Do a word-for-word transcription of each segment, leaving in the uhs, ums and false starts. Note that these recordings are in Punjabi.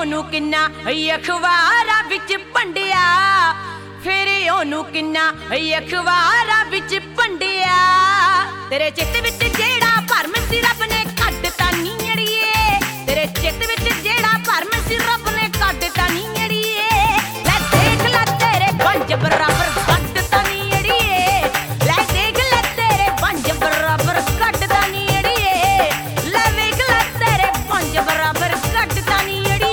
ਉਹਨੂੰ ਕਿੰਨਾ ਅਖਬਾਰਾਂ ਵਿੱਚ ਭੰਡਿਆ, ਫਿਰ ਉਹਨੂੰ ਕਿੰਨਾ ਅਖਬਾਰਾਂ ਵਿੱਚ ਭੰਡਿਆ। ਤੇਰੇ ਚਿੱਤ ਵਿੱਚ ਜਿਹੜਾ ਭਰਮ ਸੀ ਰੱਬ ਨੇ ਕੱਢਤਾ ਨੀ ਅੜੀਏ, ਤੇਰੇ ਚਿੱਤ ਵਿੱਚ ਜਿਹੜਾ ਭਰਮ ਸੀ ਰੱਬ ਨੇ ਕੱਢਤਾ ਨੀ ਅੜੀਏ। ਲੈ ਦੇਖ ਲੈ ਤੇਰੇ ਪੰਜ ਬਰਾਬਰ ਕੱਢਤਾ ਨੀ ਅੜੀਏ, ਲੈ ਦੇਖ ਲੈ ਤੇਰੇ ਪੰਜ ਬਰਾਬਰ ਕੱਢਤਾ ਨੀ ਅੜੀਏ, ਲੈ ਵੇਖ ਲੈ ਤੇਰੇ ਪੰਜ ਬਰਾਬਰ ਕੱਢਤਾ ਨੀ ਅੜੀਏ।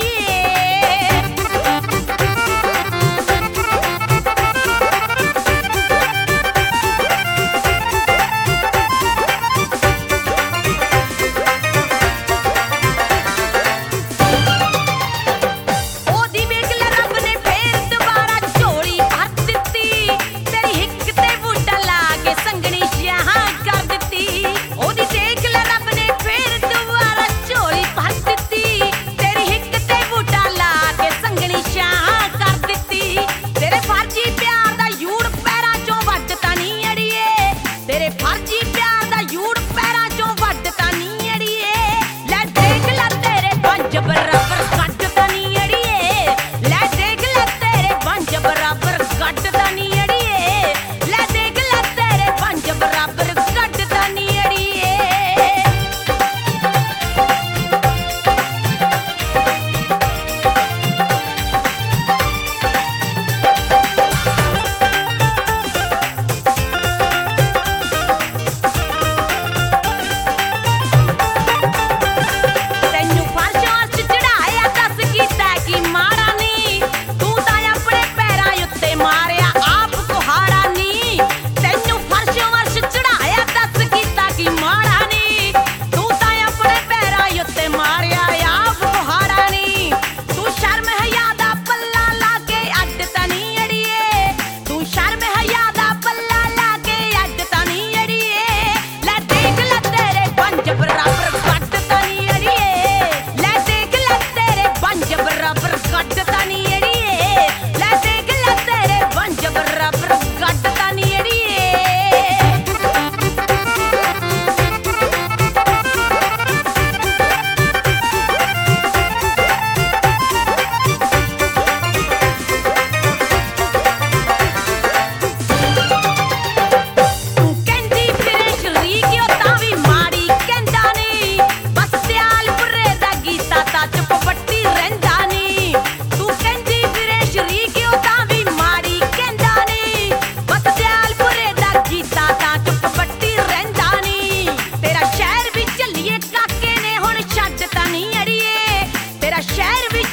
ਸ਼ਹਿਰ